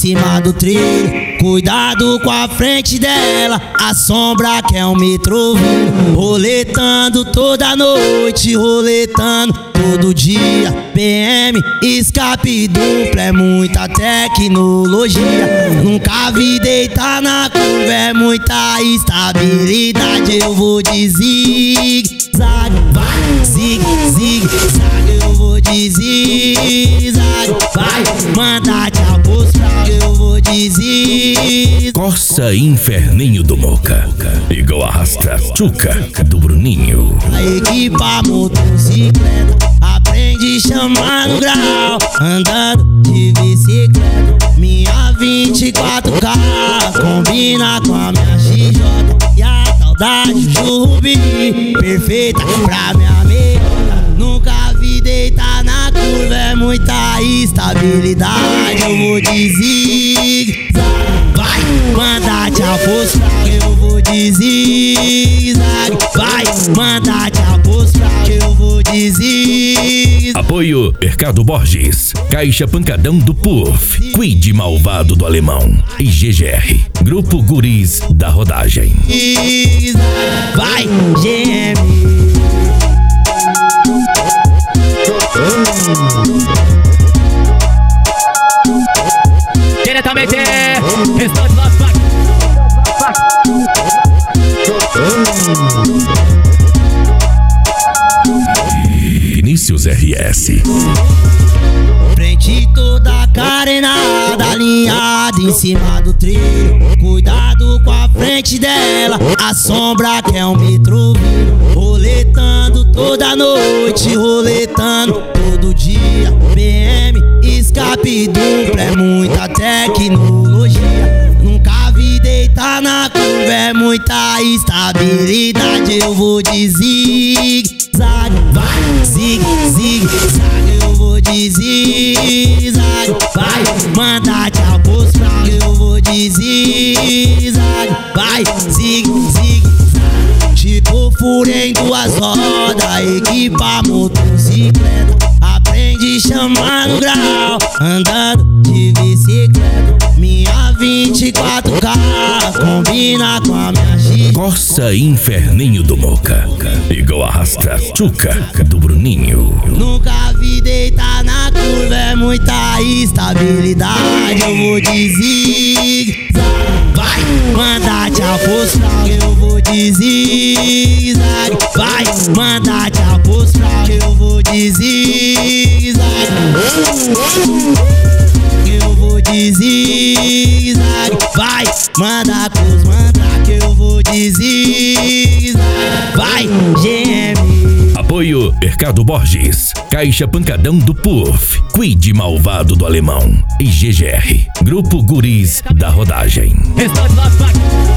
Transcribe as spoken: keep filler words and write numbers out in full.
cima do trilho. Cuidado com a frente dela, a sombra que é um metrovinho. Roletando toda noite, roletando todo dia. P M, escape duplo, é muita tecnologia. Nunca vi deitar na curva, é muita estabilidade. Eu vou de zigue-zague, vai, zigue-zigue-zague. Eu vou de zigue-zague, vai, manda te apostar. Eu vou de zigue. Corsa Inferninho do Moca, igual arrasta Tchuca do Bruninho. A equipa motocicleta aprende chamar no grau, andando de bicicleta. Minha vinte e quatro K combina com a minha X J. E a saudade do Rubi, perfeita pra minha meiota. Nunca vi deitar na curva, é muita estabilidade. Eu vou de zigue-zague, vai, manda te apostar. Eu vou de zigue-zague, vai, manda te apostar. Eu vou de zigue-zague. Apoio Mercado Borges, Caixa Pancadão do Puff, Quid Malvado do Alemão e G G R, Grupo Guris da Rodagem. Vai, G M. Diretamente, restante do nosso parque. Vinícius R S. Frente toda carenada, alinhada em cima do trilho. Cuidado com a frente dela, a sombra que é um metrovinho. Roletando toda noite, roletando todo dia. P M, escape duplo, é muita tecnologia. Nunca vi deitar na curva, é muita estabilidade. Eu vou de zigue-zague, vai, zigue-zigue-zague. Eu vou de zigue-zague, vai, manda te apostar. Eu vou de zigue-zague, vai, zigue-zigue-zague. Tipo fúria em duas rodas, equipa motocicleta aprende chamar no grau, andando de bicicleta. Minha vinte e quatro K combina com a minha X. Corsa Inferninho do Moca, igual arrasta Tchuca do Bruninho. Nunca vi deitar na curva, é muita estabilidade. Eu vou de zigue-zague, vai, manda te apostar. Eu vou de zigue-zague, vai, manda te apostar. Eu vou de zigue-zague. Eu vou de zigue-zague, vai, manda cruz, manda que eu vou de zigue-zague, vai, G M. Apoio Mercado Borges, Caixa Pancadão do Puff, Quid Malvado do Alemão e G G R, Grupo Guris da Rodagem. Restante do nosso parque.